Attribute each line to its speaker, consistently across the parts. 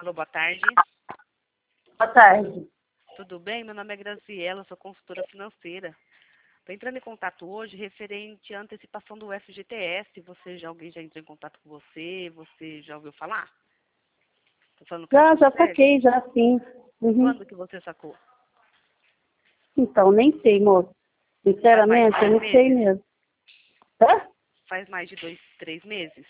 Speaker 1: Alô, boa tarde.
Speaker 2: Boa tarde.
Speaker 1: Tudo bem? Meu nome é Graziela, sou consultora financeira. Estou entrando em contato hoje referente à antecipação do FGTS. Alguém já entrou em contato com você? Você já ouviu falar? Tô falando com a
Speaker 2: Já
Speaker 1: Gilcélia?
Speaker 2: saquei, já sim. Uhum.
Speaker 1: Quando que você sacou?
Speaker 2: Então, nem sei, moço.
Speaker 1: Faz mais de
Speaker 2: Sinceramente, eu
Speaker 1: 3
Speaker 2: não sei
Speaker 1: meses?
Speaker 2: mesmo. Hã?
Speaker 1: Faz mais de 2, 3 meses?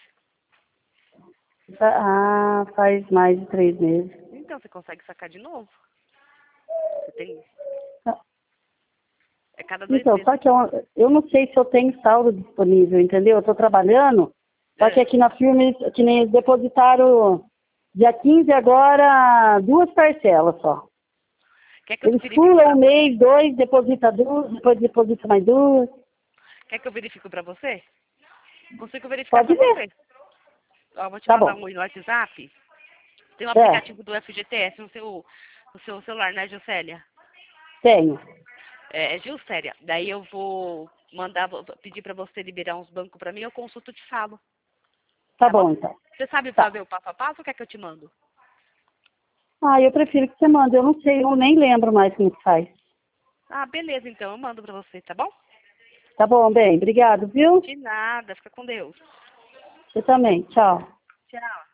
Speaker 2: Ah, faz mais de 3 meses.
Speaker 1: Então, você consegue sacar de novo? Você tem...
Speaker 2: Ah,
Speaker 1: É cada 2
Speaker 2: então,
Speaker 1: meses.
Speaker 2: só que eu não sei se eu tenho saldo disponível, entendeu? Eu estou trabalhando, só que
Speaker 1: É.
Speaker 2: aqui na firma, que nem eles depositaram dia 15 agora, 2 parcelas só.
Speaker 1: Quer que eu
Speaker 2: Eles
Speaker 1: verifique
Speaker 2: pulam
Speaker 1: para
Speaker 2: um
Speaker 1: você?
Speaker 2: mês, 2, deposita 2, depois deposita mais 2.
Speaker 1: Quer que eu verifique para você? Consigo verificar
Speaker 2: Pode
Speaker 1: para
Speaker 2: ver.
Speaker 1: você. Ó, vou te
Speaker 2: Tá
Speaker 1: mandar
Speaker 2: bom.
Speaker 1: um oi no WhatsApp. Tem um
Speaker 2: É,
Speaker 1: aplicativo do FGTS no seu celular, né, Gilcélia?
Speaker 2: tenho.
Speaker 1: É Gilcélia. Daí eu vou pedir para você liberar uns bancos para mim, eu consulto e te falo.
Speaker 2: Tá
Speaker 1: Tá bom?
Speaker 2: bom, então.
Speaker 1: Você sabe
Speaker 2: Tá.
Speaker 1: fazer o passo a passo ou quer que eu te mando?
Speaker 2: Ah, eu prefiro que você mande. Eu não sei, eu nem lembro mais como que faz.
Speaker 1: Ah, beleza, então eu mando para você, tá bom?
Speaker 2: Tá bom, bem. Obrigado, viu?
Speaker 1: De nada, fica com Deus.
Speaker 2: Você também. Tchau.
Speaker 1: Tchau.